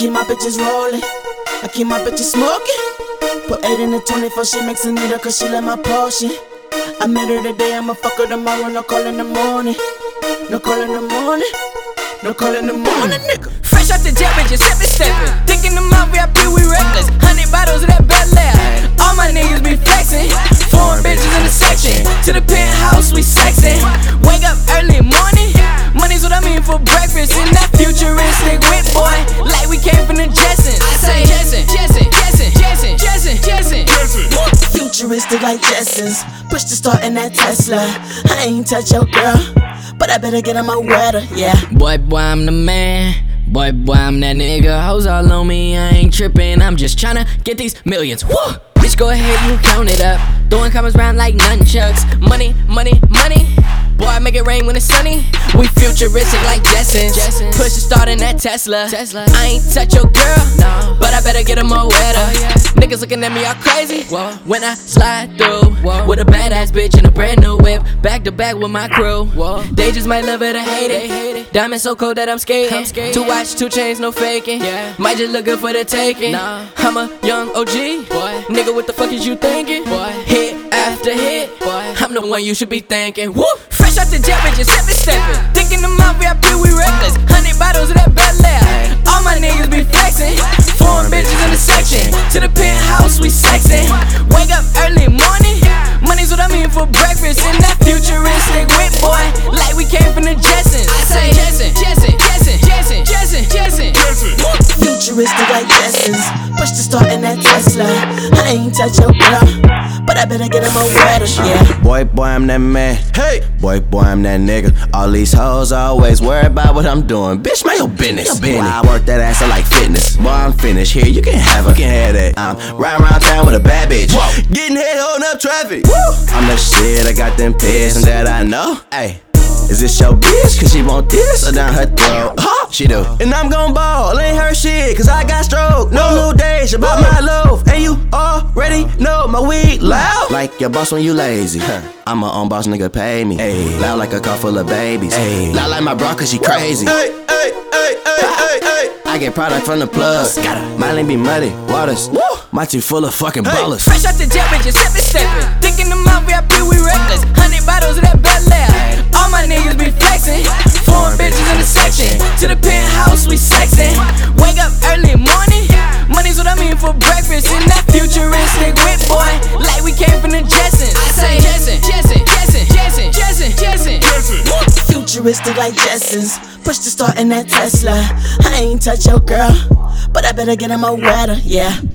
keep my bitches rolling, I keep my bitches smoking. Put 8 in the 24, she makes a needle cause she like my potion. I met her today, I'ma fuck her tomorrow, no call in the morning. No call in the morning, no call in the morning, nigga. Fresh out the jail, bitches steppin'. Thinking the mouth, VIP, we reckless. 100 bottles of that Bel Air. All my niggas be flexin'. Foreign bitches in the section. To the penthouse, we sexin'. Wake up early morning. Money's what I mean for breakfast. In that futuristic whip, boy. Like we came from the Jetsons. I say Jetson. Futuristic like Jetsons. Push the start in that Tesla. I ain't touch your girl, but I better get on my weather, yeah. Boy, I'm the man. Boy, I'm that nigga. Hoes all on me, I ain't trippin'. I'm just tryna get these millions. Woo! Bitch, go ahead, you count it up. Throwing comments round like nunchucks. Money. Boy, I make it rain when it's sunny. We futuristic like Jetsons. Push the start in that Tesla. I ain't touch your girl, no, but I better get them more wetter. Niggas looking at me all crazy when I slide through with a badass bitch in a brand new whip, back to back with my crew. They just might love it or hate it. Diamond so cold that I'm skating. 2 watch, 2 chains, no faking. Might just look good for the taking. I'm a young OG, nigga. What the fuck is you thinking? Hit after hit, I'm the one you should be thanking. Woo! Fresh out the jail, bitches steppin'. Thinking the mouth, VIP, we reckless. 100 bottles of that Bel Air. All my niggas be flexin'. Foreign bitches in the section. To the penthouse, we sexin'. Wake up early morning. Money's what I mean for breakfast. In that futuristic whip, boy. Like we came from the Jetsons. I say Jetson. Futuristic like Jetsons. Push the start in that Tesla. I ain't touch your girl, but I better get on my weather, yeah. Boy, I'm that man. Hey, boy, I'm that nigga. All these hoes always worry about what I'm doing. Bitch, mind your business. Boy, I work that ass like fitness. Boy, I'm finished here. You can have that. I'm riding around town with a bad bitch. Getting head holding up traffic. I'm the shit. I got them piss and that I know. Hey. Is this your bitch? Cause she want this or down her throat? She do. And I'm gon' ball, ain't her shit, cause I got stroke. No new days about my loaf. And you already know my weed loud. Like your boss when you lazy. I'm a own boss, nigga, pay me. Ay. Loud like a car full of babies. Ay. Loud like my bro, cause she crazy. Ay. I get product from the plug. My lane be muddy, waters. My team full of fucking ballers. Fresh out the jail, bitches steppin'. Thinking the mouth, VIP, we reckless. 100 bottles of that Bel Air. All my niggas be flexin'. Foreign bitches in the section. To the penthouse, we sexin'. Wake up early morning. Money's what I mean for breakfast. In that futuristic whip, boy. Like we came from the Jetsons. I say Jetson. Futuristic like Jetsons. Push the start in that Tesla. I ain't touch your girl, but I better get on my weather, yeah.